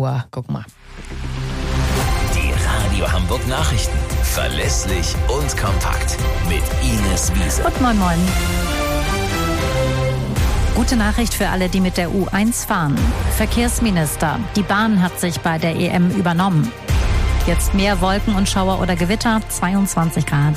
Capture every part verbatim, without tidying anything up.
Uhr. Guck mal. Die Radio Hamburg Nachrichten. Verlässlich und kompakt. Mit Ines Wiese. Und moin moin. Gute Nachricht für alle, die mit der U eins fahren. Verkehrsminister, die Bahn hat sich bei der E M übernommen. Jetzt mehr Wolken und Schauer oder Gewitter, zweiundzwanzig Grad.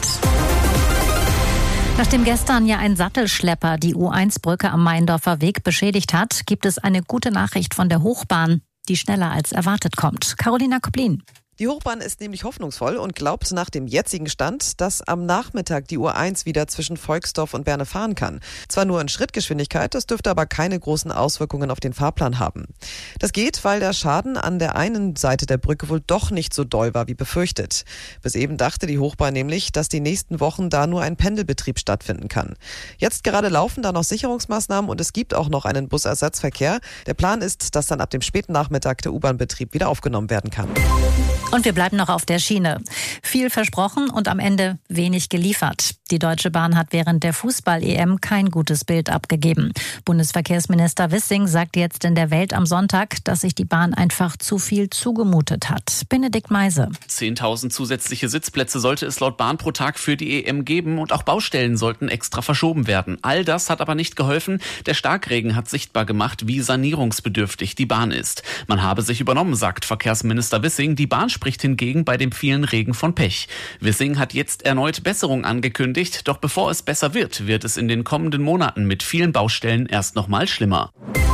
Nachdem gestern ja ein Sattelschlepper die U eins Brücke am Meindorfer Weg beschädigt hat, gibt es eine gute Nachricht von der Hochbahn, die schneller als erwartet kommt. Carolina Koplin. Die Hochbahn ist nämlich hoffnungsvoll und glaubt nach dem jetzigen Stand, dass am Nachmittag die U eins wieder zwischen Volksdorf und Berne fahren kann. Zwar nur in Schrittgeschwindigkeit, das dürfte aber keine großen Auswirkungen auf den Fahrplan haben. Das geht, weil der Schaden an der einen Seite der Brücke wohl doch nicht so doll war wie befürchtet. Bis eben dachte die Hochbahn nämlich, dass die nächsten Wochen da nur ein Pendelbetrieb stattfinden kann. Jetzt gerade laufen da noch Sicherungsmaßnahmen und es gibt auch noch einen Busersatzverkehr. Der Plan ist, dass dann ab dem späten Nachmittag der U-Bahn-Betrieb wieder aufgenommen werden kann. Und wir bleiben noch auf der Schiene. Viel versprochen und am Ende wenig geliefert. Die Deutsche Bahn hat während der Fußball-E M kein gutes Bild abgegeben. Bundesverkehrsminister Wissing sagt jetzt in der Welt am Sonntag, dass sich die Bahn einfach zu viel zugemutet hat. Benedikt Meise. zehntausend zusätzliche Sitzplätze sollte es laut Bahn pro Tag für die E M geben und auch Baustellen sollten extra verschoben werden. All das hat aber nicht geholfen. Der Starkregen hat sichtbar gemacht, wie sanierungsbedürftig die Bahn ist. Man habe sich übernommen, sagt Verkehrsminister Wissing. Die Bahn spricht hingegen bei dem vielen Regen von Pech. Wissing hat jetzt erneut Besserung angekündigt, doch bevor es besser wird, wird es in den kommenden Monaten mit vielen Baustellen erst noch mal schlimmer.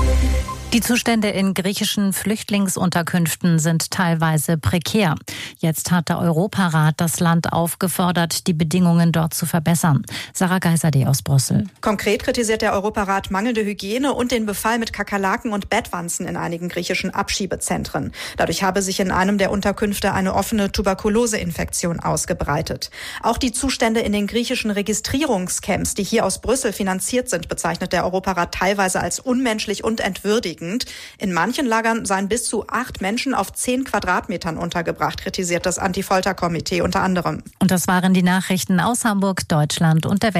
Die Zustände in griechischen Flüchtlingsunterkünften sind teilweise prekär. Jetzt hat der Europarat das Land aufgefordert, die Bedingungen dort zu verbessern. Sarah Geiserde aus Brüssel. Konkret kritisiert der Europarat mangelnde Hygiene und den Befall mit Kakerlaken und Bettwanzen in einigen griechischen Abschiebezentren. Dadurch habe sich in einem der Unterkünfte eine offene Tuberkuloseinfektion ausgebreitet. Auch die Zustände in den griechischen Registrierungscamps, die hier aus Brüssel finanziert sind, bezeichnet der Europarat teilweise als unmenschlich und entwürdigend. In manchen Lagern seien bis zu acht Menschen auf zehn Quadratmetern untergebracht, kritisiert das Anti-Folter-Komitee unter anderem. Und das waren die Nachrichten aus Hamburg, Deutschland und der Welt.